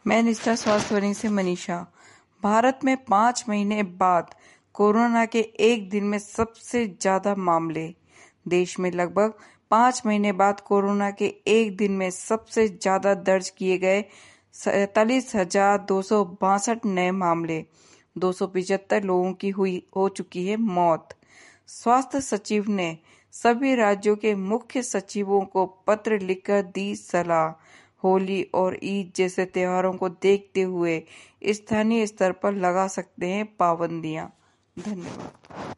मैं निष्ठा स्वास्थ्यवाणी से मनीषा। भारत में 5 महीने बाद कोरोना के एक दिन में सबसे ज्यादा मामले। देश में लगभग 5 महीने बाद कोरोना के एक दिन में सबसे ज्यादा दर्ज किए गए 47,262 नए मामले। 275 लोगों की हो चुकी है मौत। स्वास्थ्य सचिव ने सभी राज्यों के मुख्य सचिवों को पत्र लिखकर दी सलाह। होली और ईद जैसे त्योहारों को देखते हुए स्थानीय स्तर पर लगा सकते हैं पाबंदियां। धन्यवाद।